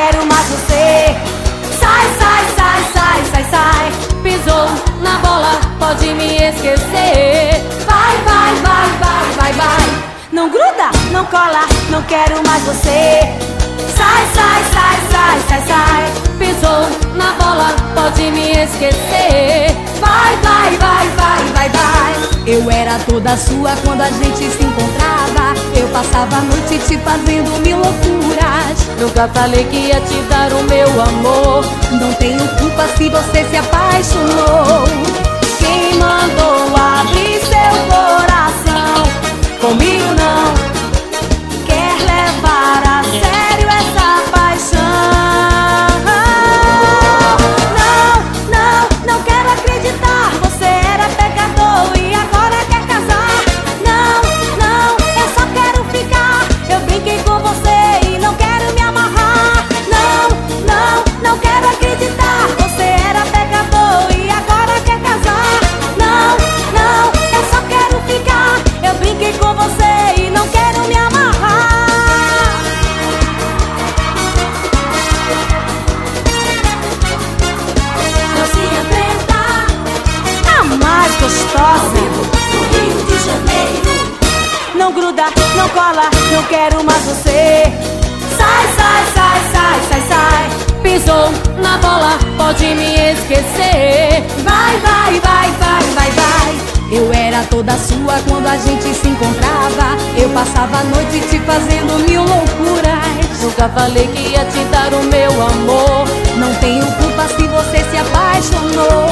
quero mais você. Sai, sai, sai, sai, sai, sai. Pisou na bola, pode me esquecer. Vai, vai, vai, vai, vai, vai. Não gruda, não cola, não quero mais você. Sai, sai, sai, sai, sai, sai. Pisou na bola, pode me esquecer. Vai, vai, vai, vai, vai, vai. Eu era toda sua quando a gente se encontrava. Eu passava a noite te fazendo mil loucuras. Nunca falei que ia te dar o meu amor. Não tenho culpa se você se apaixonou. Quem mandou abrir seu coração? Comigo não. Quer levar a sério essa paixão? Não, não, não quero acreditar. Você era pecador e agora quer casar. Não, não, eu só quero ficar. Eu brinquei com você e não quero me amarrar. Não, não, não quero acreditar. Você era pecador e agora quer casar. Não, não, eu só quero ficar. Eu brinquei com você e não quero me amarrar. Docinha preta, a mais gostosa Do Rio de Janeiro. não gruda, não cola, não quero mais você. Sai, sai, sai, sai, sai, sai. Pisou na bola, pode me esquecer. Vai, vai, vai, vai, vai, vai. Eu era toda sua quando a gente se encontrava. Eu passava a noite te fazendo mil loucuras. Nunca falei que ia te dar o meu amor. Não tenho culpa se você se apaixonou.